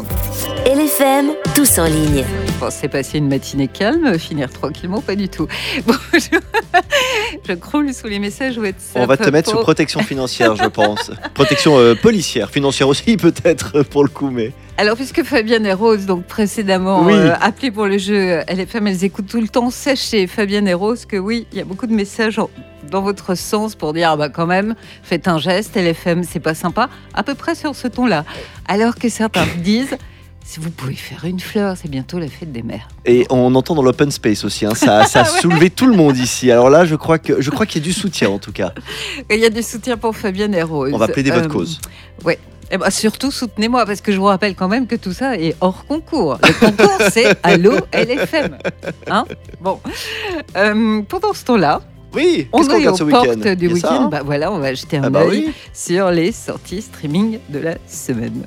monde. LFM, tous en ligne. Pensez passer une matinée calme, finir tranquillement, pas du tout. Bon, je croule sous les messages WhatsApp. On va te mettre sous protection financière, je pense. Protection policière, financière aussi peut-être pour le coup, mais... Alors, puisque Fabienne et Rose, donc précédemment appelées pour le jeu LFM, elles écoutent tout le temps, sachez, Fabienne et Rose, que oui, il y a beaucoup de messages dans votre sens pour dire, quand même, faites un geste, LFM, c'est pas sympa, à peu près sur ce ton-là. Alors que certains disent... Si vous pouvez faire une fleur, c'est bientôt la fête des mères. Et on entend dans l'open space aussi, ça a soulevé tout le monde ici. Alors là, je crois qu'il y a du soutien en tout cas. Il y a du soutien pour Fabienne et Rose. On va plaider votre cause. Oui. Et surtout, soutenez-moi, parce que je vous rappelle quand même que tout ça est hors concours. Le concours, c'est Allo LFM. Hein, bon. Pendant ce temps-là, oui, on est aux portes du week-end. Week-end. On va jeter un œil sur les sorties streaming de la semaine.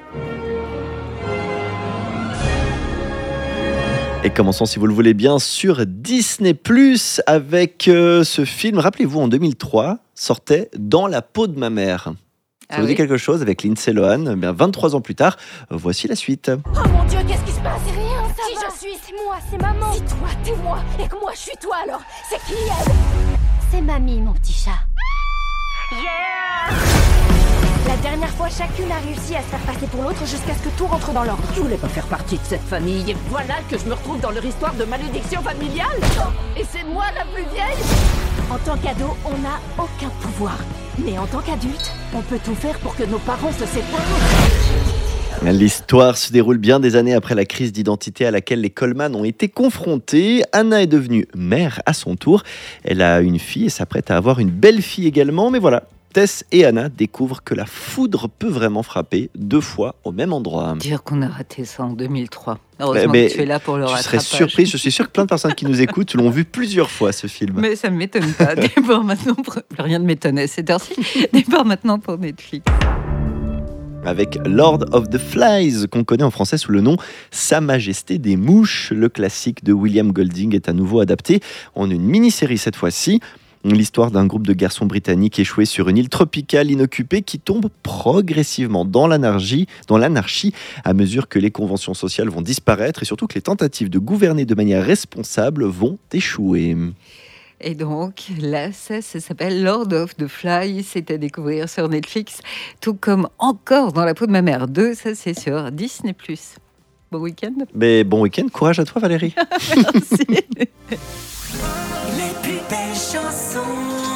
Et commençons, si vous le voulez bien, sur Disney+, avec ce film, rappelez-vous, en 2003, sortait Dans la peau de ma mère. Ça vous dit quelque chose avec Lindsay Lohan? 23 ans plus tard, voici la suite. Oh mon Dieu, qu'est-ce qui se passe? C'est rien, ça va. Je suis, c'est moi, c'est maman. Si toi, t'es moi, et que moi, je suis toi, alors c'est qui elle? C'est mamie, mon petit chat. Yeah! La dernière fois, chacune a réussi à se faire passer pour l'autre jusqu'à ce que tout rentre dans l'ordre. Je voulais pas faire partie de cette famille. Et voilà que je me retrouve dans leur histoire de malédiction familiale. Et c'est moi la plus vieille. En tant qu'ado, on n'a aucun pouvoir. Mais en tant qu'adulte, on peut tout faire pour que nos parents se séparent. L'histoire se déroule bien des années après la crise d'identité à laquelle les Coleman ont été confrontés. Anna est devenue mère à son tour. Elle a une fille et s'apprête à avoir une belle fille également. Mais voilà, Tess et Anna découvrent que la foudre peut vraiment frapper 2 fois au même endroit. Dire qu'on a raté ça en 2003. Heureusement que tu es là pour le rattrapage. Je serais surprise, je suis sûr que plein de personnes qui nous écoutent l'ont vu plusieurs fois ce film. Mais ça ne m'étonne pas. Départ maintenant, rien ne m'étonnait cette heure-ci. Départ maintenant pour Netflix. Avec Lord of the Flies, qu'on connaît en français sous le nom Sa Majesté des Mouches. Le classique de William Golding est à nouveau adapté en une mini-série cette fois-ci. L'histoire d'un groupe de garçons britanniques échoués sur une île tropicale inoccupée qui tombe progressivement dans l'anarchie à mesure que les conventions sociales vont disparaître et surtout que les tentatives de gouverner de manière responsable vont échouer. Et donc, là, ça s'appelle Lord of the Flies, c'est à découvrir sur Netflix, tout comme Encore dans la peau de ma mère 2, ça c'est sur Disney+. Bon week-end. Mais bon week-end, courage à toi Valérie. Merci. Les plus belles chansons.